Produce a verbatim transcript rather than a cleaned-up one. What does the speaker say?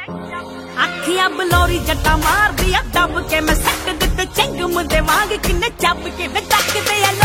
ਅੱਖੀਆਂ ਬਲੌਰੀ ਜੱਟਾਂ ਮਾਰਦੀ ਆ ਦੱਬ ਕੇ ਮੈਂ ਸੱਟ ਦਿੱਤੇ ਚੰਗ ਮੁੰਡੇ ਵਾਂਗ ਕਿੰਨੇ ਚੱਬ ਕੇ ਵੇ ਟੱਕਦੇ ਆ